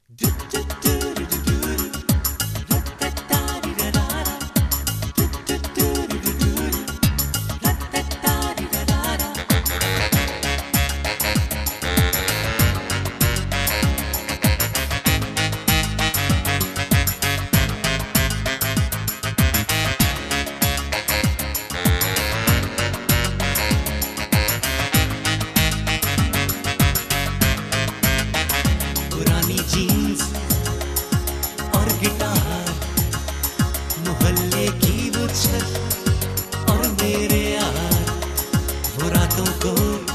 पुरानी जीन्स और गिटार, मोहल्ले की वो छत और मेरे यार, वो रातों को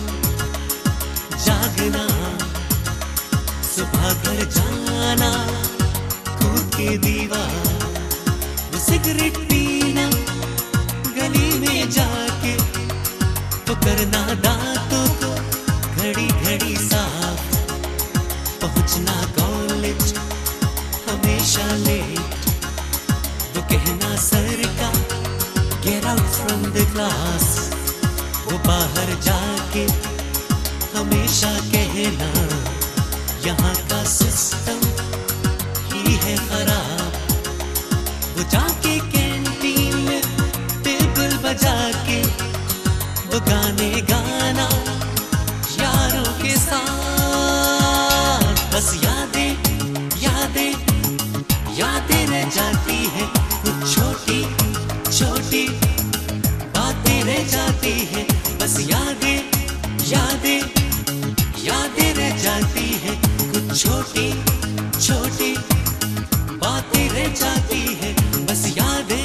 जागना, सुबह घर जाना, कूद के दीवार, वो सिगरेट पीना, गली में जाके वो करना दांतों को घड़ी घड़ी साफ, पहुंचना कॉलेज हमेशा लेट, वो कहना सर का get out from the class, वो बाहर जाके हमेशा कहना यहाँ का सिस्टम ही है खराब, वो जाके कैंटीन में टेबल बजा के वो गाने गाना यारों के साथ, बस यादें यादें यादें रह जाती है, कुछ छोटी छोटी बातें रह जाती है, बस यादें यादें यादें रह जाती है, कुछ छोटी छोटी बातें रह जाती है, बस यादें।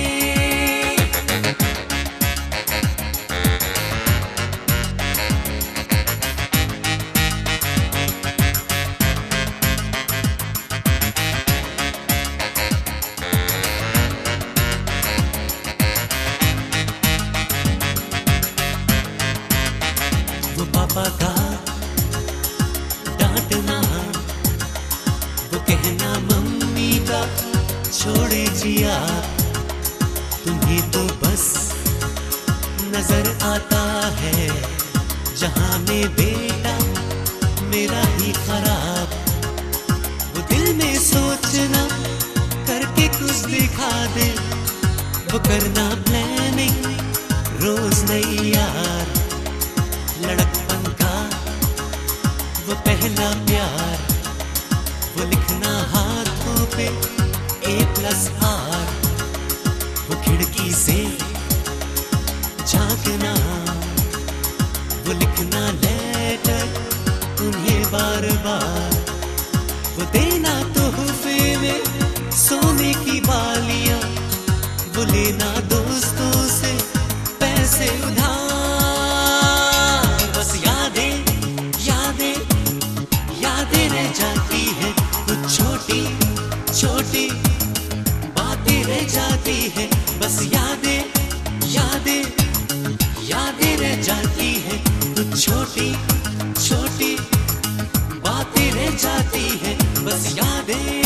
वो पापा का डांटना, वो कहना मम्मी का छोड़े जिया, तुम्हें तो बस नजर आता है जहां में बेटा मेरा ही खराब, वो दिल में सोचना करके कुछ दिखा दे, वो करना प्लानिंग रोज नई यार, लड़कपन का वो पहला प्यार, वो लिखना हाथों पे A+R, वो खिड़की से झांकना, वो लिखना लेटर उन्हें बार बार, वो देना तोहफे में सोने की बालियां, वो लेना दोस्तों से पैसे उधार, बस यादें यादें यादें रह जाती है, कुछ छोटी छोटी बातें रह जाती है, बस यादें यादें यादें रह जाती है, कुछ छोटी छोटी बातें रह जाती है, बस यादें।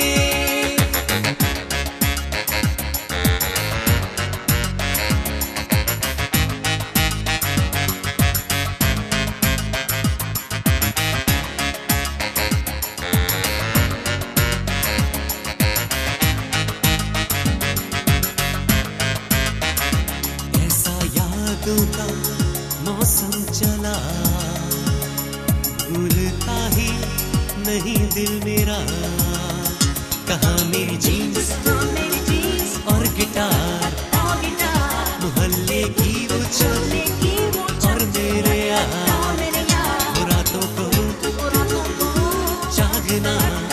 का मौसम चला, भूलता ही नहीं दिल मेरा, कहाँ मेरी जीन्स और गिटार, मोहल्ले की वो छत और मेरे यार, वो रातों को जागना,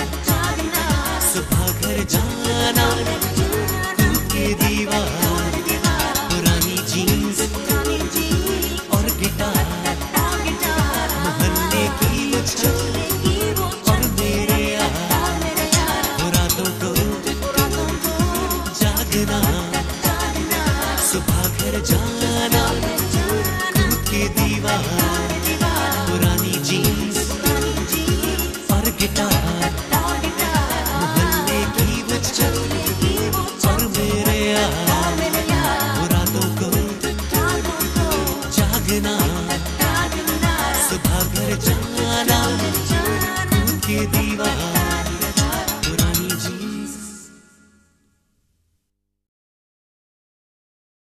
सुबह घर जाना, कूद के दीवार, पुरानी जीन्स और गिटार, मोहल्ले की वो छत और मेरे यार, वो रातों को जागना, सुबह घर जाना, कूद के दीवार, पुरानी जीन्स और गिटार, मोहल्ले की वो छत और मेरे यार, वो रातों को जागना, सुबह घर जाना, कूद के दीवार।